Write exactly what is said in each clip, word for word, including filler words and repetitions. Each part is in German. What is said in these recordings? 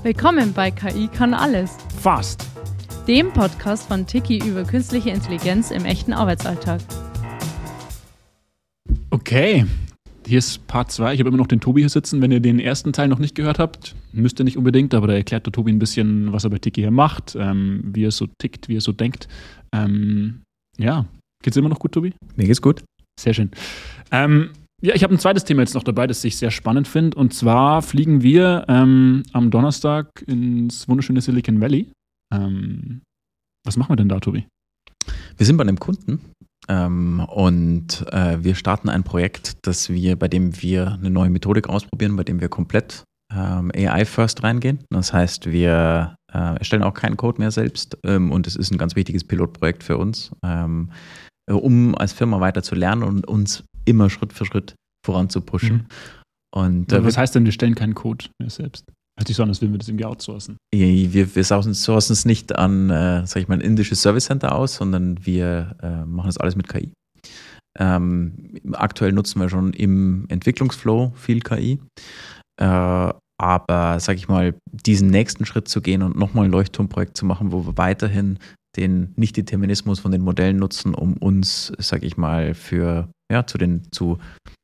Willkommen bei K I kann alles. Fast. Dem Podcast von Tiki über künstliche Intelligenz im echten Arbeitsalltag. Okay, hier ist Part zwei. Ich habe immer noch den Tobi hier sitzen. Wenn ihr den ersten Teil noch nicht gehört habt, müsst ihr nicht unbedingt, aber da erklärt der Tobi ein bisschen, was er bei Tiki hier macht, ähm, wie er so tickt, wie er so denkt. Ähm, ja, geht's immer noch gut, Tobi? Mir geht's gut. Sehr schön. Ähm, ja, ich habe ein zweites Thema jetzt noch dabei, das ich sehr spannend finde. Und zwar fliegen wir ähm, am Donnerstag ins wunderschöne Silicon Valley. Ähm, was machen wir denn da, Tobi? Wir sind bei einem Kunden ähm, und äh, wir starten ein Projekt, das wir, bei dem wir eine neue Methodik ausprobieren, bei dem wir komplett ähm, A I-first reingehen. Das heißt, wir äh, erstellen auch keinen Code mehr selbst ähm, und es ist ein ganz wichtiges Pilotprojekt für uns, ähm, um als Firma weiter zu lernen und uns immer Schritt für Schritt voranzupushen. Mhm. Und, äh, was heißt denn, wir stellen keinen Code mehr selbst? Hört sich so an, als würden wir das irgendwie outsourcen. Wir, wir sourcen es nicht an, äh, sag ich mal, ein indisches Service Center aus, sondern wir äh, machen das alles mit K I. Ähm, aktuell nutzen wir schon im Entwicklungsflow viel K I. Äh, aber, sag ich mal, diesen nächsten Schritt zu gehen und nochmal ein Leuchtturmprojekt zu machen, wo wir weiterhin den Nicht-Determinismus von den Modellen nutzen, um uns, sag ich mal, für, ja, zu den, zu,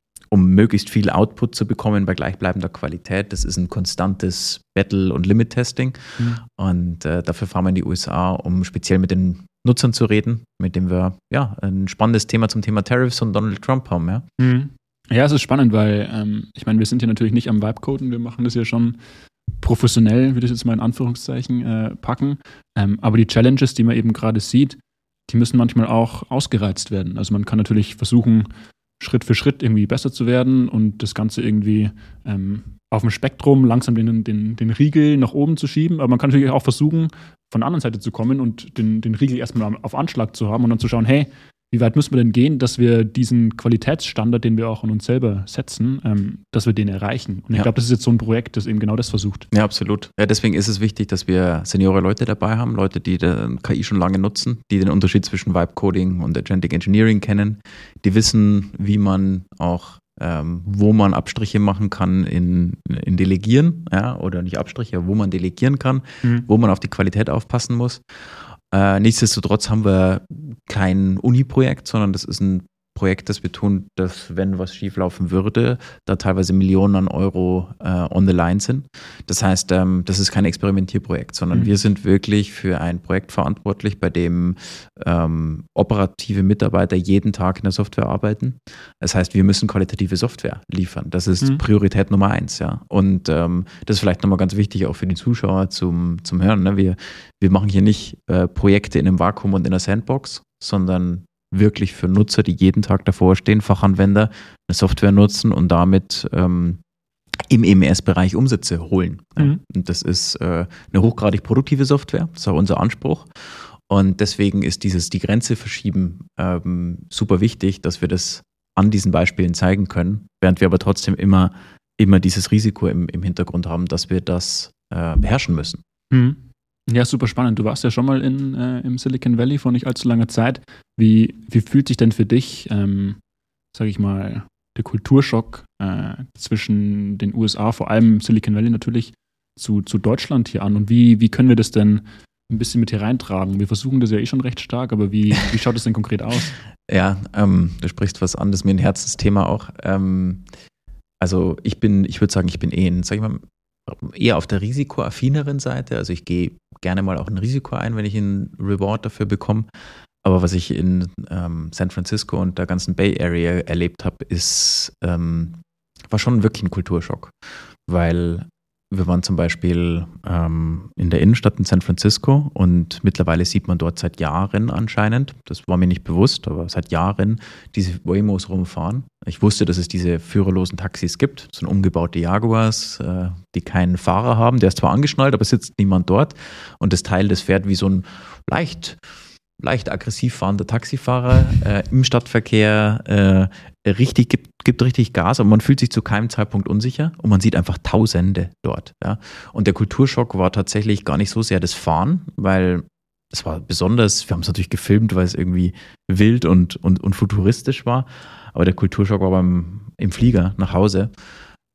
um möglichst viel Output zu bekommen bei gleichbleibender Qualität. Das ist ein konstantes Battle- und Limit-Testing. Mhm. Und äh, dafür fahren wir in die U S A, um speziell mit den Nutzern zu reden, mit dem wir, ja, ein spannendes Thema zum Thema Tariffs und Donald Trump haben, ja. Mhm. Ja, es ist spannend, weil, ähm, ich meine, wir sind hier natürlich nicht am Vibe-Coden, wir machen das ja schon professionell, würde ich jetzt mal in Anführungszeichen äh, packen. Ähm, aber die Challenges, die man eben gerade sieht, die müssen manchmal auch ausgereizt werden. Also man kann natürlich versuchen, Schritt für Schritt irgendwie besser zu werden und das Ganze irgendwie ähm, auf dem Spektrum langsam den, den, den Riegel nach oben zu schieben. Aber man kann natürlich auch versuchen, von der anderen Seite zu kommen und den, den Riegel erstmal auf Anschlag zu haben und dann zu schauen, hey, wie weit müssen wir denn gehen, dass wir diesen Qualitätsstandard, den wir auch an uns selber setzen, ähm, dass wir den erreichen? Und ich ja. glaube, das ist jetzt so ein Projekt, das eben genau das versucht. Ja, absolut. Ja, deswegen ist es wichtig, dass wir seniore Leute dabei haben, Leute, die den K I schon lange nutzen, die den Unterschied zwischen Vibe Coding und Agentic Engineering kennen, die wissen, wie man auch, ähm, wo man Abstriche machen kann in, in Delegieren, ja, oder nicht Abstriche, wo man delegieren kann, mhm. wo man auf die Qualität aufpassen muss. Äh, nichtsdestotrotz haben wir kein Uni-Projekt, sondern das ist ein Projekt, das wir tun, dass, wenn was schieflaufen würde, da teilweise Millionen an Euro äh, on the line sind. Das heißt, ähm, das ist kein Experimentierprojekt, sondern mhm. wir sind wirklich für ein Projekt verantwortlich, bei dem ähm, operative Mitarbeiter jeden Tag in der Software arbeiten. Das heißt, wir müssen qualitative Software liefern. Das ist mhm. Priorität Nummer eins, ja. Und ähm, das ist vielleicht nochmal ganz wichtig auch für die Zuschauer zum, zum Hören. Ne? Wir, wir machen hier nicht äh, Projekte in einem Vakuum und in einer Sandbox, sondern wirklich für Nutzer, die jeden Tag davor stehen, Fachanwender, eine Software nutzen und damit ähm, im E M S-Bereich Umsätze holen. Mhm. Und das ist äh, eine hochgradig produktive Software, das ist auch unser Anspruch. Und deswegen ist dieses die Grenze verschieben ähm, super wichtig, dass wir das an diesen Beispielen zeigen können, während wir aber trotzdem immer, immer dieses Risiko im, im Hintergrund haben, dass wir das äh, beherrschen müssen. Mhm. Ja, super spannend. Du warst ja schon mal in, äh, im Silicon Valley vor nicht allzu langer Zeit. Wie, wie fühlt sich denn für dich, ähm, sage ich mal, der Kulturschock äh, zwischen den U S A, vor allem Silicon Valley natürlich, zu, zu Deutschland hier an? Und wie, wie können wir das denn ein bisschen mit hier reintragen? Wir versuchen das ja eh schon recht stark, aber wie, wie schaut es denn konkret aus? Ja, ähm, du sprichst was an, das ist mir ein Herzensthema auch. Ähm, also ich bin, ich würde sagen, ich bin eh ein, sag ich mal, eher auf der risikoaffineren Seite. Also ich gehe gerne mal auch ein Risiko ein, wenn ich einen Reward dafür bekomme. Aber was ich in ähm, San Francisco und der ganzen Bay Area erlebt habe, ist, ähm, war schon wirklich ein Kulturschock. Weil wir waren zum Beispiel ähm, in der Innenstadt in San Francisco und mittlerweile sieht man dort seit Jahren anscheinend, das war mir nicht bewusst, aber seit Jahren diese Waymos rumfahren. Ich wusste, dass es diese führerlosen Taxis gibt, so umgebaute Jaguars, äh, die keinen Fahrer haben. Der ist zwar angeschnallt, aber sitzt niemand dort. Und das Teil, das fährt wie so ein leicht, leicht aggressiv fahrender Taxifahrer äh, im Stadtverkehr, äh, richtig gibt, gibt richtig Gas, aber man fühlt sich zu keinem Zeitpunkt unsicher und man sieht einfach Tausende dort. Ja. Und der Kulturschock war tatsächlich gar nicht so sehr das Fahren, weil es war besonders, wir haben es natürlich gefilmt, weil es irgendwie wild und, und, und futuristisch war, aber der Kulturschock war beim, im Flieger nach Hause.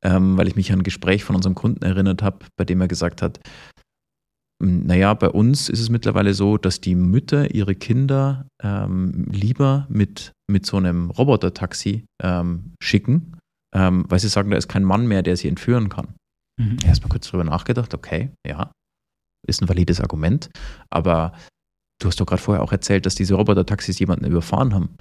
ähm, weil ich mich an ein Gespräch von unserem Kunden erinnert habe, bei dem er gesagt hat, naja, bei uns ist es mittlerweile so, dass die Mütter ihre Kinder ähm, lieber mit, mit so einem Roboter-Taxi ähm, schicken, ähm, weil sie sagen, da ist kein Mann mehr, der sie entführen kann. Mhm. Erstmal kurz drüber nachgedacht, okay, ja, ist ein valides Argument, aber du hast doch gerade vorher auch erzählt, dass diese Roboter-Taxis jemanden überfahren haben.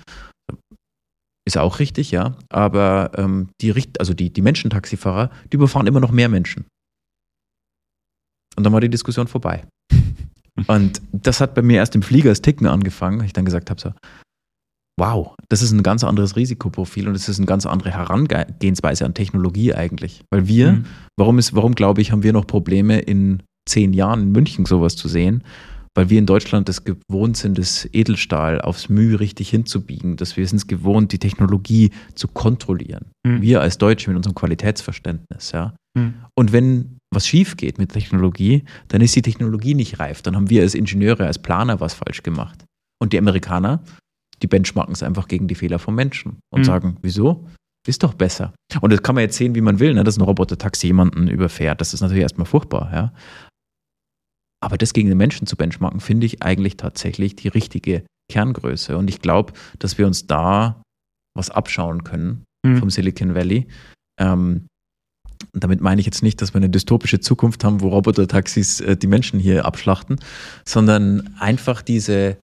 Ist auch richtig, ja, aber ähm, die, also die, die Menschen-Taxifahrer, die überfahren immer noch mehr Menschen. Und dann war die Diskussion vorbei. Und das hat bei mir erst im Flieger das Ticken angefangen, weil ich dann gesagt habe so, wow, das ist ein ganz anderes Risikoprofil und das ist eine ganz andere Herangehensweise an Technologie eigentlich. Weil wir, mhm. warum ist, warum glaube ich, haben wir noch Probleme in zehn Jahren in München sowas zu sehen? Weil wir in Deutschland das gewohnt sind, das Edelstahl aufs Mühe richtig hinzubiegen, dass wir sind es gewohnt, die Technologie zu kontrollieren. Mhm. Wir als Deutsche mit unserem Qualitätsverständnis, ja. Mhm. Und wenn was schief geht mit Technologie, dann ist die Technologie nicht reif. Dann haben wir als Ingenieure, als Planer was falsch gemacht. Und die Amerikaner, die benchmarken es einfach gegen die Fehler vom Menschen und mhm. sagen, wieso? Ist doch besser. Und das kann man jetzt sehen, wie man will, ne? Dass ein Roboter-Taxi jemanden überfährt. Das ist natürlich erstmal furchtbar, ja. Aber das gegen den Menschen zu benchmarken, finde ich eigentlich tatsächlich die richtige Kerngröße. Und ich glaube, dass wir uns da was abschauen können mhm. vom Silicon Valley. Ähm, damit meine ich jetzt nicht, dass wir eine dystopische Zukunft haben, wo Roboter-Taxis äh, die Menschen hier abschlachten, sondern einfach diese,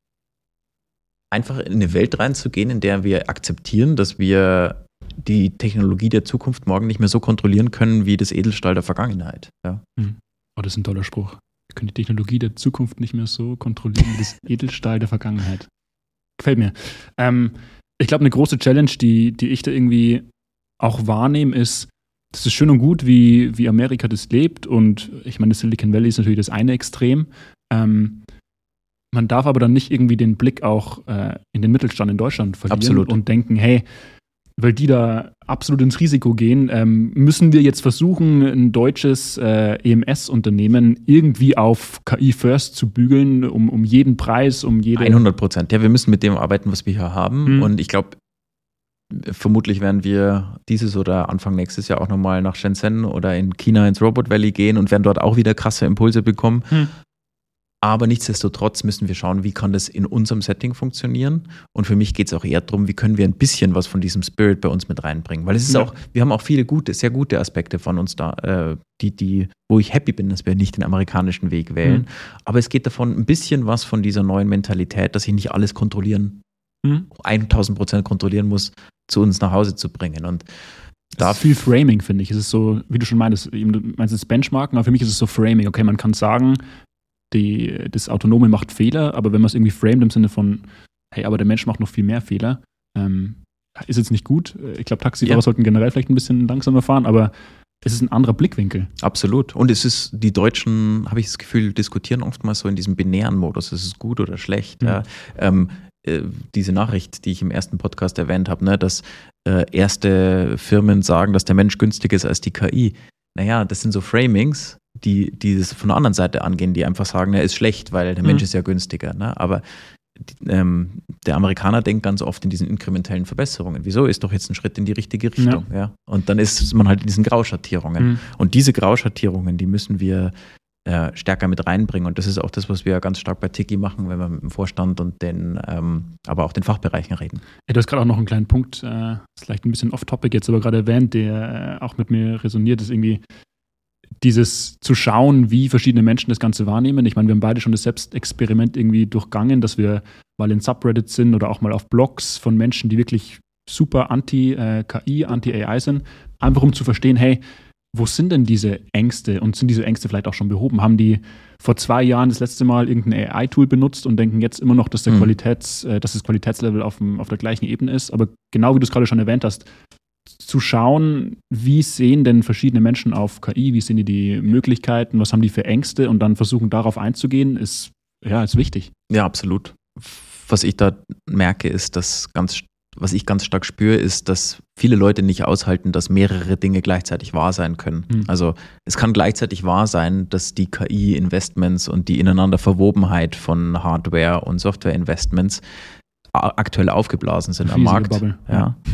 einfach in eine Welt reinzugehen, in der wir akzeptieren, dass wir die Technologie der Zukunft morgen nicht mehr so kontrollieren können, wie das Edelstahl der Vergangenheit. Ja. Mhm. Oh, das ist ein toller Spruch. Wir können die Technologie der Zukunft nicht mehr so kontrollieren wie das Edelstahl der Vergangenheit. Gefällt mir. Ähm, ich glaube, eine große Challenge, die, die ich da irgendwie auch wahrnehme, ist, das ist schön und gut, wie, wie Amerika das lebt. Und ich meine, das Silicon Valley ist natürlich das eine Extrem. Ähm, man darf aber dann nicht irgendwie den Blick auch äh, in den Mittelstand in Deutschland verlieren. Absolut. Und denken, hey, weil die da absolut ins Risiko gehen, ähm, müssen wir jetzt versuchen, ein deutsches äh, E M S-Unternehmen irgendwie auf K I First zu bügeln, um, um jeden Preis, um jede... hundert Prozent. Ja, wir müssen mit dem arbeiten, was wir hier haben. Mhm. Und ich glaube, vermutlich werden wir dieses oder Anfang nächstes Jahr auch nochmal nach Shenzhen oder in China ins Robot Valley gehen und werden dort auch wieder krasse Impulse bekommen. Mhm. Aber nichtsdestotrotz müssen wir schauen, wie kann das in unserem Setting funktionieren. Und für mich geht es auch eher darum, wie können wir ein bisschen was von diesem Spirit bei uns mit reinbringen. Weil es ist ja. auch, wir haben auch viele gute, sehr gute Aspekte von uns da, äh, die, die, wo ich happy bin, dass wir nicht den amerikanischen Weg wählen. Mhm. Aber es geht davon ein bisschen was von dieser neuen Mentalität, dass ich nicht alles kontrollieren, mhm. tausend Prozent kontrollieren muss, zu uns nach Hause zu bringen. Und da ist viel Framing, finde ich. Es ist so, wie du schon meintest, du meinst es Benchmarken, aber für mich ist es so Framing. Okay, man kann sagen, Die, das Autonome macht Fehler, aber wenn man es irgendwie framet im Sinne von, hey, aber der Mensch macht noch viel mehr Fehler, ähm, ist jetzt nicht gut. Ich glaube, Taxifahrer ja. sollten generell vielleicht ein bisschen langsamer fahren, aber es ist ein anderer Blickwinkel. Absolut. Und es ist, die Deutschen, habe ich das Gefühl, diskutieren oftmals so in diesem binären Modus, ist es gut oder schlecht. Mhm. Ja. Ähm, äh, diese Nachricht, die ich im ersten Podcast erwähnt habe, ne, dass äh, erste Firmen sagen, dass der Mensch günstiger ist als die K I. Naja, das sind so Framings, die, die das von der anderen Seite angehen, die einfach sagen, er ist schlecht, weil der Mensch mhm. ist ja günstiger. Ne? Aber ähm, der Amerikaner denkt ganz oft in diesen inkrementellen Verbesserungen. Wieso? Ist doch jetzt ein Schritt in die richtige Richtung. Ja. Ja? Und dann ist man halt in diesen Grauschattierungen. Mhm. Und diese Grauschattierungen, die müssen wir äh, stärker mit reinbringen. Und das ist auch das, was wir ganz stark bei Tiki machen, wenn wir mit dem Vorstand und den, ähm, aber auch den Fachbereichen reden. Ja, du hast gerade auch noch einen kleinen Punkt, äh, ist vielleicht ein bisschen off-topic jetzt, aber gerade erwähnt, der äh, auch mit mir resoniert, ist irgendwie dieses zu schauen, wie verschiedene Menschen das Ganze wahrnehmen. Ich meine, wir haben beide schon das Selbstexperiment irgendwie durchgangen, dass wir mal in Subreddits sind oder auch mal auf Blogs von Menschen, die wirklich super anti-K I, anti-A I sind, einfach um zu verstehen, hey, wo sind denn diese Ängste und sind diese Ängste vielleicht auch schon behoben? Haben die vor zwei Jahren das letzte Mal irgendein A I-Tool benutzt und denken jetzt immer noch, dass, der mhm. Qualitäts, äh, dass das Qualitätslevel auf, dem, auf der gleichen Ebene ist? Aber genau wie du es gerade schon erwähnt hast, zu schauen, wie sehen denn verschiedene Menschen auf K I, wie sehen die die Möglichkeiten, was haben die für Ängste und dann versuchen, darauf einzugehen, ist, ja, ist wichtig. Ja, absolut. Was ich da merke, ist, dass ganz, was ich ganz stark spüre, ist, dass viele Leute nicht aushalten, dass mehrere Dinge gleichzeitig wahr sein können. Mhm. Also es kann gleichzeitig wahr sein, dass die K I-Investments und die ineinander Verwobenheit von Hardware- und Software-Investments aktuell aufgeblasen sind am Markt. Bubble. Ja.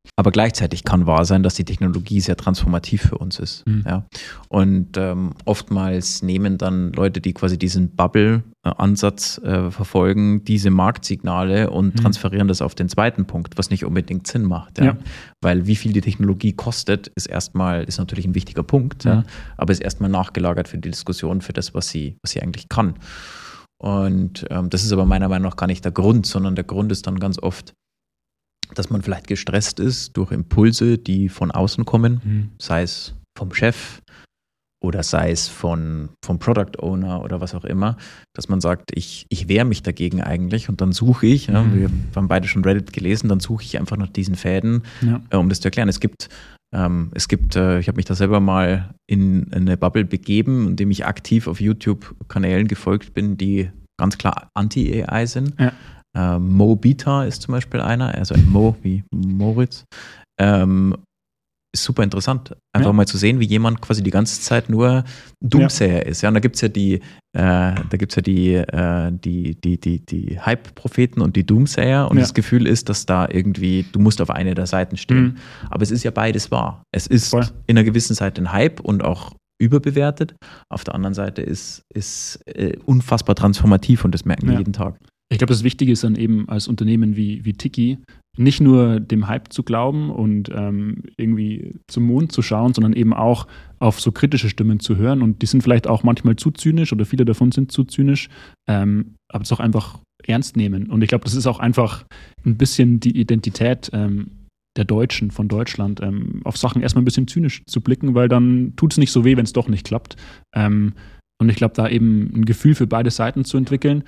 Aber gleichzeitig kann wahr sein, dass die Technologie sehr transformativ für uns ist. Mhm. Ja. Und ähm, oftmals nehmen dann Leute, die quasi diesen Bubble-Ansatz äh, verfolgen, diese Marktsignale und Mhm. transferieren das auf den zweiten Punkt, was nicht unbedingt Sinn macht. Ja. Ja. Weil wie viel die Technologie kostet, ist erstmal, ist natürlich ein wichtiger Punkt, Mhm. ja, aber ist erstmal nachgelagert für die Diskussion, für das, was sie, was sie eigentlich kann. Und ähm, das ist aber meiner Meinung nach gar nicht der Grund, sondern der Grund ist dann ganz oft, dass man vielleicht gestresst ist durch Impulse, die von außen kommen, Mhm. sei es vom Chef oder sei es von, vom Product Owner oder was auch immer, dass man sagt, ich, ich wehre mich dagegen eigentlich und dann suche ich, ja, Mhm. wir haben beide schon Reddit gelesen, dann suche ich einfach nach diesen Fäden, Ja. äh, um das zu erklären. Es gibt, ähm, es gibt, äh, ich habe mich da selber mal in, in eine Bubble begeben, indem ich aktiv auf YouTube-Kanälen gefolgt bin, die ganz klar Anti-A I sind. Ja. Ähm, Mo Bita ist zum Beispiel einer, also Mo wie Moritz. Ähm, ist super interessant, einfach Ja. mal zu sehen, wie jemand quasi die ganze Zeit nur Doomsayer ist. Ja, und da gibt es ja die, äh, da gibt's ja die, äh, die, die, die, die Hype-Propheten und die Doomsayer und Ja. das Gefühl ist, dass da irgendwie, du musst auf eine der Seiten stehen. Mhm. Aber es ist ja beides wahr. Es ist Voll. in einer gewissen Seite ein Hype und auch überbewertet. Auf der anderen Seite ist es äh, unfassbar transformativ und das merken wir Ja. jeden Tag. Ich glaube, das Wichtige ist dann eben als Unternehmen wie, wie Tiki, nicht nur dem Hype zu glauben und ähm, irgendwie zum Mond zu schauen, sondern eben auch auf so kritische Stimmen zu hören. Und die sind vielleicht auch manchmal zu zynisch oder viele davon sind zu zynisch, ähm, aber es auch einfach ernst nehmen. Und ich glaube, das ist auch einfach ein bisschen die Identität ähm, der Deutschen, von Deutschland, ähm, auf Sachen erstmal ein bisschen zynisch zu blicken, weil dann tut es nicht so weh, wenn es doch nicht klappt. Ähm, und ich glaube, da eben ein Gefühl für beide Seiten zu entwickeln,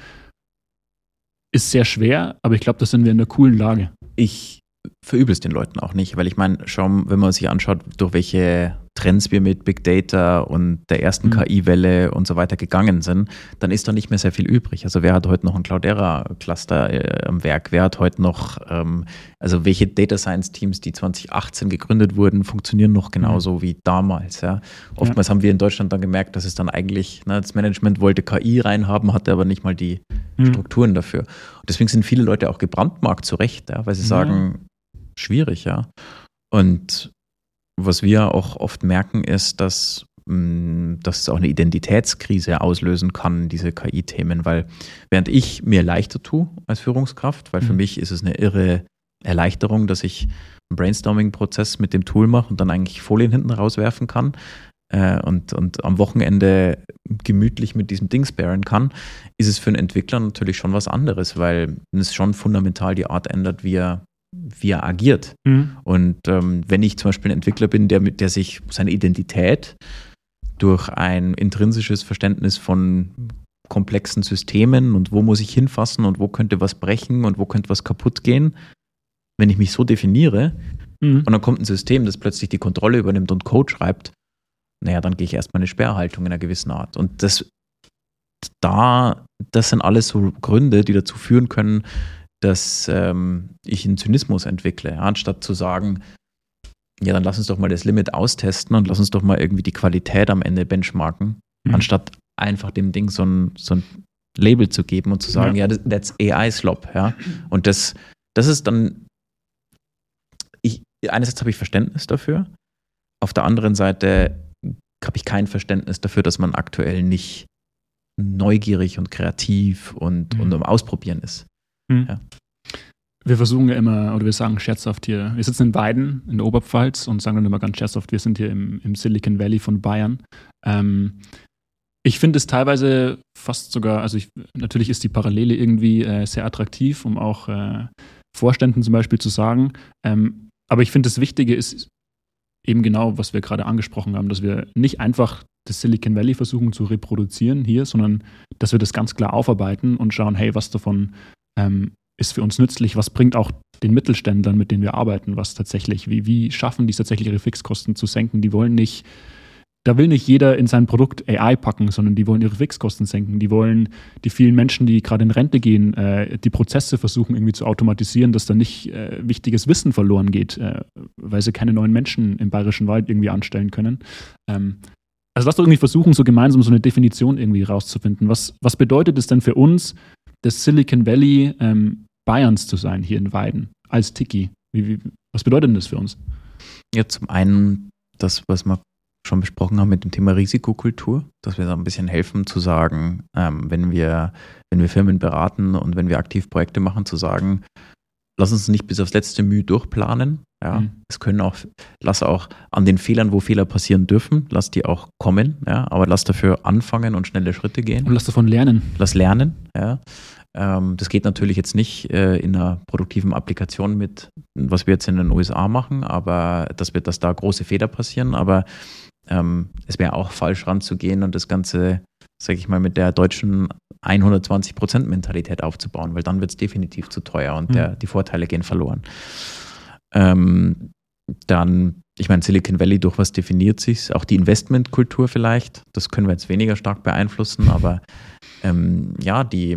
ist sehr schwer, aber ich glaube, da sind wir in einer coolen Lage. Ich verübel es den Leuten auch nicht, weil ich meine, schau, wenn man sich anschaut, durch welche Trends wir mit Big Data und der ersten Mhm. K I-Welle und so weiter gegangen sind, dann ist da nicht mehr sehr viel übrig. Also wer hat heute noch ein Cloudera-Cluster äh, am Werk? Wer hat heute noch, ähm, also welche Data Science-Teams, die zwanzig achtzehn gegründet wurden, funktionieren noch genauso mhm. wie damals. Ja? Oftmals ja. haben wir in Deutschland dann gemerkt, dass es dann eigentlich, ne, das Management wollte K I reinhaben, hatte aber nicht mal die mhm. Strukturen dafür. Und deswegen sind viele Leute auch gebrandmarkt, zu Recht, ja, weil sie mhm. sagen, schwierig, ja. Und was wir auch oft merken, ist, dass, mh, dass es auch eine Identitätskrise auslösen kann, diese K I-Themen, weil während ich mir leichter tue als Führungskraft, weil mhm. für mich ist es eine irre Erleichterung, dass ich einen Brainstorming-Prozess mit dem Tool mache und dann eigentlich Folien hinten rauswerfen kann äh, und, und am Wochenende gemütlich mit diesem Ding sparen kann, ist es für einen Entwickler natürlich schon was anderes, weil es schon fundamental die Art ändert, wie er wie er agiert. Mhm. Und ähm, wenn ich zum Beispiel ein Entwickler bin, der, der sich seine Identität durch ein intrinsisches Verständnis von komplexen Systemen und wo muss ich hinfassen und wo könnte was brechen und wo könnte was kaputt gehen, wenn ich mich so definiere mhm. und dann kommt ein System, das plötzlich die Kontrolle übernimmt und Code schreibt, naja, dann gehe ich erstmal in eine Sperrhaltung in einer gewissen Art. Und das, da, das sind alles so Gründe, die dazu führen können, dass ähm, ich einen Zynismus entwickle, anstatt zu sagen, ja, dann lass uns doch mal das Limit austesten und lass uns doch mal irgendwie die Qualität am Ende benchmarken, mhm. anstatt einfach dem Ding so ein, so ein Label zu geben und zu sagen, ja, ja that's A I-Slop, ja. Und das, das ist dann, ich, einerseits habe ich Verständnis dafür, auf der anderen Seite habe ich kein Verständnis dafür, dass man aktuell nicht neugierig und kreativ und, mhm. und um Ausprobieren ist. Mhm. Ja. Wir versuchen ja immer, oder wir sagen scherzhaft hier, wir sitzen in Weiden, in der Oberpfalz und sagen dann immer ganz scherzhaft, wir sind hier im, im Silicon Valley von Bayern. Ähm, ich finde es teilweise fast sogar, also ich, natürlich ist die Parallele irgendwie äh, sehr attraktiv, um auch äh, Vorständen zum Beispiel zu sagen. Ähm, aber ich finde, das Wichtige ist eben genau, was wir gerade angesprochen haben, dass wir nicht einfach das Silicon Valley versuchen zu reproduzieren hier, sondern dass wir das ganz klar aufarbeiten und schauen, hey, was davon ähm, ist für uns nützlich, was bringt auch den Mittelständlern, mit denen wir arbeiten, was tatsächlich, wie, wie schaffen die tatsächlich ihre Fixkosten zu senken? Die wollen nicht, da will nicht jeder in sein Produkt A I packen, sondern die wollen ihre Fixkosten senken. Die wollen die vielen Menschen, die gerade in Rente gehen, äh, die Prozesse versuchen irgendwie zu automatisieren, dass da nicht äh, wichtiges Wissen verloren geht, äh, weil sie keine neuen Menschen im Bayerischen Wald irgendwie anstellen können. Ähm, also lass doch irgendwie versuchen, so gemeinsam so eine Definition irgendwie rauszufinden. Was, was bedeutet es denn für uns, das Silicon Valley ähm, Bayerns zu sein hier in Weiden als Tiki? Wie, wie, Was bedeutet denn das für uns? Ja, zum einen das, was wir schon besprochen haben mit dem Thema Risikokultur, dass wir da ein bisschen helfen zu sagen, ähm, wenn wir, wenn wir Firmen beraten und wenn wir aktiv Projekte machen, zu sagen, lass uns nicht bis aufs letzte Mühe durchplanen. Ja, mhm. Es können auch, lass auch an den Fehlern, wo Fehler passieren dürfen, lass die auch kommen, ja, aber lass dafür anfangen und schnelle Schritte gehen. Und lass davon lernen. Lass lernen, ja. Ähm, das geht natürlich jetzt nicht äh, in einer produktiven Applikation mit, was wir jetzt in den U S A machen, aber das wird, dass da große Fehler passieren, aber ähm, es wäre auch falsch ranzugehen und das Ganze, sage ich mal, mit der deutschen hundertzwanzig Prozent Mentalität aufzubauen, weil dann wird es definitiv zu teuer und mhm. der, die Vorteile gehen verloren. Ähm, dann, ich meine, Silicon Valley, durch was definiert sich auch die Investmentkultur vielleicht, das können wir jetzt weniger stark beeinflussen, aber ähm, ja, die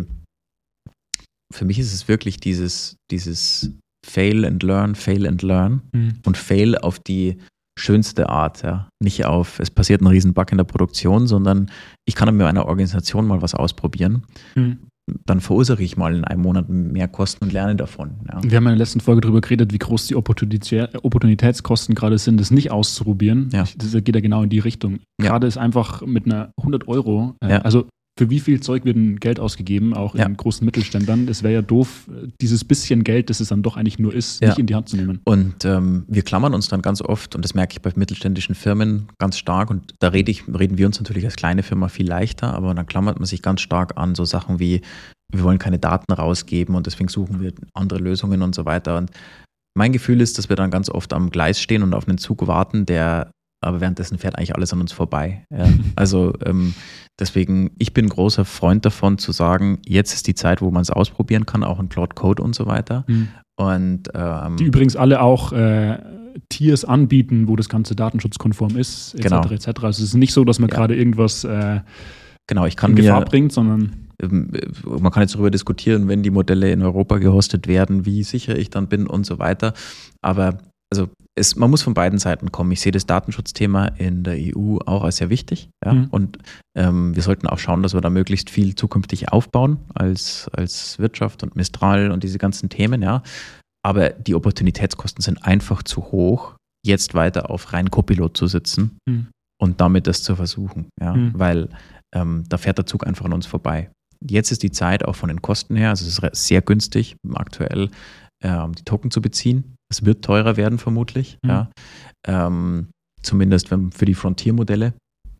für mich ist es wirklich dieses, dieses Fail and Learn, Fail and Learn mhm. und Fail auf die schönste Art, ja. Nicht auf, es passiert ein Riesenbug in der Produktion, sondern ich kann mit einer Organisation mal was ausprobieren. Mhm. Dann verursache ich mal in einem Monat mehr Kosten und lerne davon. Ja. Wir haben in der letzten Folge darüber geredet, wie groß die Opportunitätskosten gerade sind, das nicht auszuprobieren. Ja. Das geht ja genau in die Richtung. Ja. Gerade ist einfach mit einer hundert Euro, äh, ja. also für wie viel Zeug wird ein Geld ausgegeben, auch in ja. großen Mittelständlern? Es wäre ja doof, dieses bisschen Geld, das es dann doch eigentlich nur ist, ja. nicht in die Hand zu nehmen. Und ähm, wir klammern uns dann ganz oft, und das merke ich bei mittelständischen Firmen ganz stark, und da rede ich, reden wir uns natürlich als kleine Firma viel leichter, aber dann klammert man sich ganz stark an so Sachen wie, wir wollen keine Daten rausgeben und deswegen suchen wir andere Lösungen und so weiter. Und mein Gefühl ist, dass wir dann ganz oft am Gleis stehen und auf einen Zug warten, der aber währenddessen fährt eigentlich alles an uns vorbei. Ja. Also ähm, deswegen, ich bin großer Freund davon zu sagen, jetzt ist die Zeit, wo man es ausprobieren kann, auch in Cloud Code und so weiter. Mhm. Und, ähm, die übrigens alle auch äh, Tiers anbieten, wo das Ganze datenschutzkonform ist, et cetera, genau. et cetera. Also es ist nicht so, dass man ja. gerade irgendwas äh, genau, ich kann in Gefahr mir, bringt, sondern man kann jetzt darüber diskutieren, wenn die Modelle in Europa gehostet werden, wie sicher ich dann bin und so weiter. Aber also es, man muss von beiden Seiten kommen. Ich sehe das Datenschutzthema in der E U auch als sehr wichtig. Ja? Mhm. Und ähm, wir sollten auch schauen, dass wir da möglichst viel zukünftig aufbauen als, als Wirtschaft und Mistral und diese ganzen Themen. Ja? Aber die Opportunitätskosten sind einfach zu hoch, jetzt weiter auf rein Copilot zu sitzen mhm. und damit das zu versuchen. Ja? Mhm. Weil ähm, da fährt der Zug einfach an uns vorbei. Jetzt ist die Zeit auch von den Kosten her, also es ist sehr günstig aktuell, ähm, die Token zu beziehen. Es wird teurer werden vermutlich, mhm. ja. Ähm, zumindest für die Frontier-Modelle.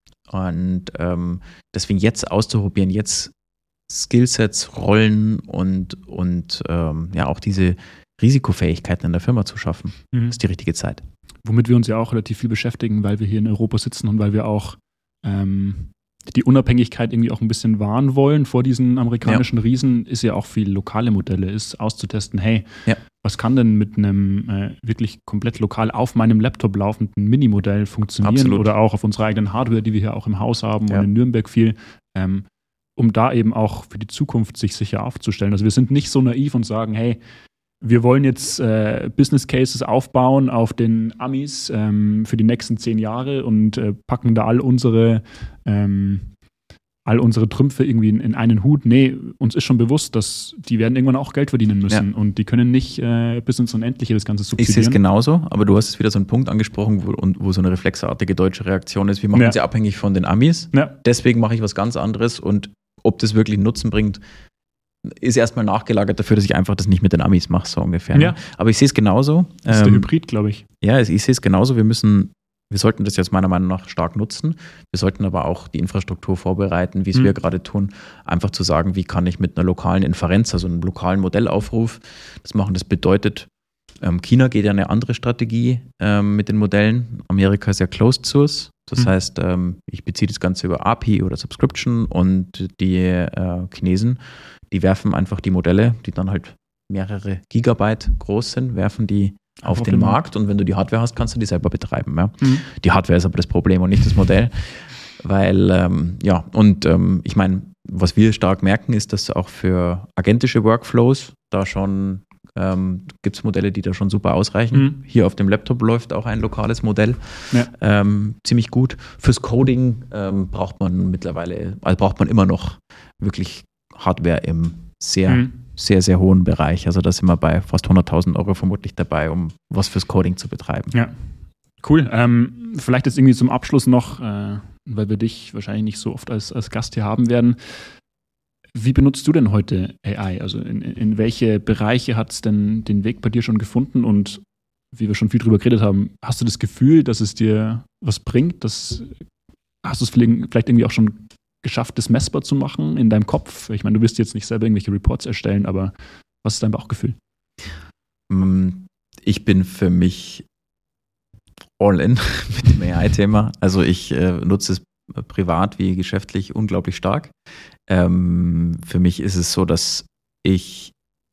Und ähm, deswegen jetzt auszuprobieren, jetzt Skillsets, Rollen und, und ähm, ja auch diese Risikofähigkeiten in der Firma zu schaffen, mhm. ist die richtige Zeit. Womit wir uns ja auch relativ viel beschäftigen, weil wir hier in Europa sitzen und weil wir auch ähm, die Unabhängigkeit irgendwie auch ein bisschen wahren wollen vor diesen amerikanischen ja. Riesen, ist ja auch viel lokale Modelle, ist auszutesten, hey, ja. was kann denn mit einem äh, wirklich komplett lokal auf meinem Laptop laufenden Minimodell funktionieren? Absolut. Oder auch auf unserer eigenen Hardware, die wir hier auch im Haus haben ja. und in Nürnberg viel, ähm, um da eben auch für die Zukunft sich sicher aufzustellen. Also wir sind nicht so naiv und sagen, hey, wir wollen jetzt äh, Business Cases aufbauen auf den Amis ähm, für die nächsten zehn Jahre und äh, packen da all unsere ähm, all unsere Trümpfe irgendwie in, in einen Hut. Nee, uns ist schon bewusst, dass die werden irgendwann auch Geld verdienen müssen ja. und die können nicht äh, bis ins Unendliche das Ganze subsidieren. Ich sehe es genauso, aber du hast jetzt wieder so einen Punkt angesprochen, wo, und, wo so eine reflexartige deutsche Reaktion ist. Wir machen ja. sie abhängig von den Amis, ja. deswegen mache ich was ganz anderes und ob das wirklich einen Nutzen bringt, ist erstmal nachgelagert dafür, dass ich einfach das nicht mit den Amis mache, so ungefähr. Ja. Aber ich sehe es genauso. Das ist der ähm, Hybrid, glaube ich. Ja, ich sehe es genauso. Wir müssen, wir sollten das jetzt meiner Meinung nach stark nutzen. Wir sollten aber auch die Infrastruktur vorbereiten, wie es mhm. wir gerade tun, einfach zu sagen, wie kann ich mit einer lokalen Inferenz, also einem lokalen Modellaufruf, das machen. Das bedeutet, ähm, China geht ja eine andere Strategie ähm, mit den Modellen. Amerika ist ja Closed Source. Das mhm. heißt, ähm, ich beziehe das Ganze über A P I oder Subscription und die äh, Chinesen, die werfen einfach die Modelle, die dann halt mehrere Gigabyte groß sind, werfen die auf, auf den, den Markt. Markt und wenn du die Hardware hast, kannst du die selber betreiben. Ja? Mhm. Die Hardware ist aber das Problem und nicht das Modell. Weil, ähm, ja, und ähm, ich meine, was wir stark merken, ist, dass auch für agentische Workflows da schon ähm, gibt es Modelle, die da schon super ausreichen. Mhm. Hier auf dem Laptop läuft auch ein lokales Modell. Ja. Ähm, ziemlich gut. Fürs Coding ähm, braucht man mittlerweile, also braucht man immer noch wirklich Hardware im sehr mhm. sehr, sehr hohen Bereich. Also da sind wir bei fast hunderttausend Euro vermutlich dabei, um was fürs Coding zu betreiben. Ja, cool. Ähm, vielleicht jetzt irgendwie zum Abschluss noch, äh, weil wir dich wahrscheinlich nicht so oft als, als Gast hier haben werden. Wie benutzt du denn heute A I? Also in, in welche Bereiche hat es denn den Weg bei dir schon gefunden? Und wie wir schon viel drüber geredet haben, hast du das Gefühl, dass es dir was bringt? Dass, hast du es vielleicht irgendwie auch schon geschafft, das messbar zu machen in deinem Kopf? Ich meine, du wirst jetzt nicht selber irgendwelche Reports erstellen, aber was ist dein Bauchgefühl? Ich bin für mich all in mit dem A I-Thema. Also ich äh, nutze es privat wie geschäftlich unglaublich stark. Ähm, für mich ist es so, dass ich,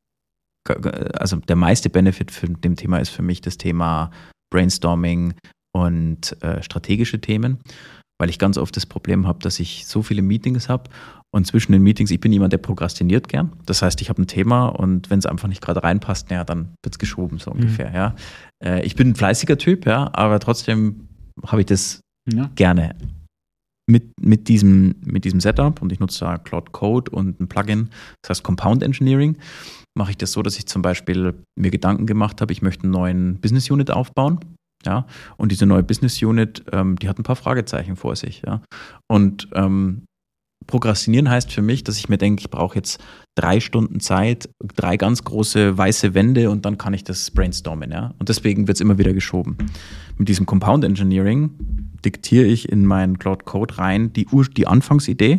also der meiste Benefit für dem Thema ist für mich das Thema Brainstorming und äh, strategische Themen, weil ich ganz oft das Problem habe, dass ich so viele Meetings habe und zwischen den Meetings, ich bin jemand, der prokrastiniert gern. Das heißt, ich habe ein Thema und wenn es einfach nicht gerade reinpasst, naja, dann wird es geschoben, so ungefähr. Mhm. Ja. Äh, ich bin ein fleißiger Typ, ja, aber trotzdem habe ich das ja. gerne. Mit, mit, diesem, mit diesem Setup und ich nutze da Cloud Code und ein Plugin, das heißt Compound Engineering, mache ich das so, dass ich zum Beispiel mir Gedanken gemacht habe, ich möchte einen neuen Business Unit aufbauen. Ja, und diese neue Business Unit, ähm, die hat ein paar Fragezeichen vor sich. Ja. Und ähm, Prokrastinieren heißt für mich, dass ich mir denke, ich brauche jetzt drei Stunden Zeit, drei ganz große weiße Wände und dann kann ich das brainstormen. Ja. Und deswegen wird es immer wieder geschoben. Mit diesem Compound Engineering diktiere ich in meinen Cloud Code rein die, Ur- die Anfangsidee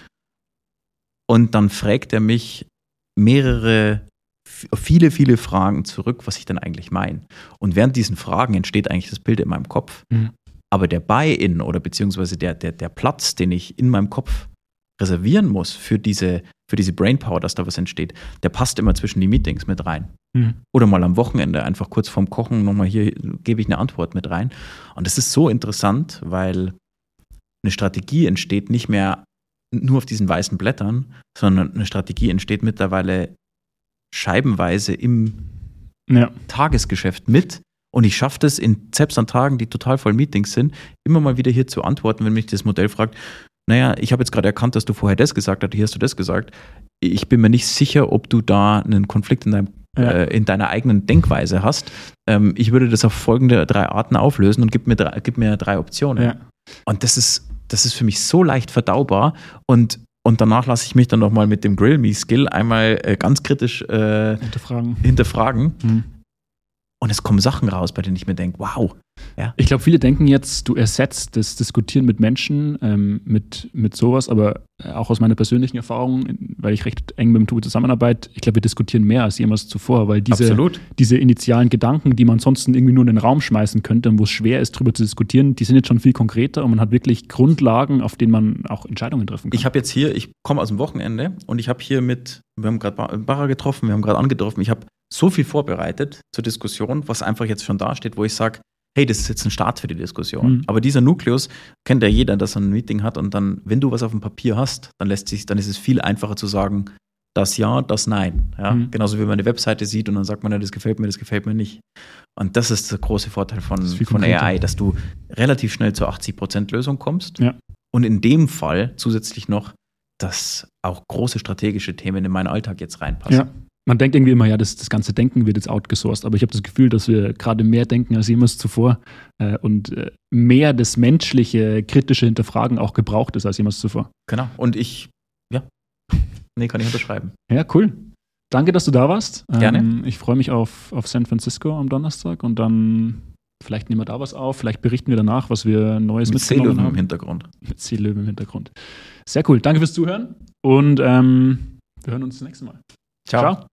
und dann fragt er mich mehrere viele, viele Fragen zurück, was ich dann eigentlich meine. Und während diesen Fragen entsteht eigentlich das Bild in meinem Kopf. Mhm. Aber der Buy-in oder beziehungsweise der, der, der Platz, den ich in meinem Kopf reservieren muss für diese, für diese Brainpower, dass da was entsteht, der passt immer zwischen die Meetings mit rein. Mhm. Oder mal am Wochenende, einfach kurz vorm Kochen, nochmal hier gebe ich eine Antwort mit rein. Und das ist so interessant, weil eine Strategie entsteht nicht mehr nur auf diesen weißen Blättern, sondern eine Strategie entsteht mittlerweile scheibenweise im ja. Tagesgeschäft mit. Und ich schaffe das in, selbst an Tagen, die total voll Meetings sind, immer mal wieder hier zu antworten, wenn mich das Modell fragt, naja, ich habe jetzt gerade erkannt, dass du vorher das gesagt hast, hier hast du das gesagt. Ich bin mir nicht sicher, ob du da einen Konflikt in, deinem, ja. äh, in deiner eigenen Denkweise hast. Ähm, ich würde das auf folgende drei Arten auflösen und gib mir drei, gib mir drei Optionen. Ja. Und das ist, das ist für mich so leicht verdaubar und Und danach lasse ich mich dann nochmal mit dem Grill-Me-Skill einmal äh, ganz kritisch äh, hinterfragen. hinterfragen. Mhm. Und es kommen Sachen raus, bei denen ich mir denke, wow. Ja. Ich glaube, viele denken jetzt, du ersetzt das Diskutieren mit Menschen, ähm, mit, mit sowas, aber auch aus meiner persönlichen Erfahrung, weil ich recht eng mit dem Tool zusammenarbeite, ich glaube, wir diskutieren mehr als jemals zuvor, weil diese, diese initialen Gedanken, die man sonst irgendwie nur in den Raum schmeißen könnte und wo es schwer ist, darüber zu diskutieren, die sind jetzt schon viel konkreter und man hat wirklich Grundlagen, auf denen man auch Entscheidungen treffen kann. Ich habe jetzt hier, ich komme aus dem Wochenende und ich habe hier mit, wir haben gerade Barra getroffen, wir haben gerade angetroffen, ich habe so viel vorbereitet zur Diskussion, was einfach jetzt schon da steht, wo ich sage, hey, das ist jetzt ein Start für die Diskussion. Mhm. Aber dieser Nukleus kennt ja jeder, dass er ein Meeting hat und dann, wenn du was auf dem Papier hast, dann lässt sich, dann ist es viel einfacher zu sagen, das ja, das nein. Ja? Mhm. Genauso wie man eine Webseite sieht und dann sagt man, ja, das gefällt mir, das gefällt mir nicht. Und das ist der große Vorteil von, von A I, dass du relativ schnell zur achtzig Prozent Lösung kommst. Ja. Und in dem Fall zusätzlich noch, dass auch große strategische Themen in meinen Alltag jetzt reinpassen. Ja. Man denkt irgendwie immer, ja, das, das ganze Denken wird jetzt outgesourced, aber ich habe das Gefühl, dass wir gerade mehr denken als jemals zuvor äh, und äh, mehr das menschliche, kritische Hinterfragen auch gebraucht ist als jemals zuvor. Genau. Und ich, ja, nee, kann ich unterschreiben. Ja, cool. Danke, dass du da warst. Gerne. Ähm, ich freue mich auf, auf San Francisco am Donnerstag und dann vielleicht nehmen wir da was auf, vielleicht berichten wir danach, was wir Neues mit mitgenommen Seelöwen haben. im Hintergrund. Mit Seelöwen im Hintergrund. Sehr cool. Danke fürs Zuhören und ähm, wir hören uns das nächste Mal. Ciao. Ciao.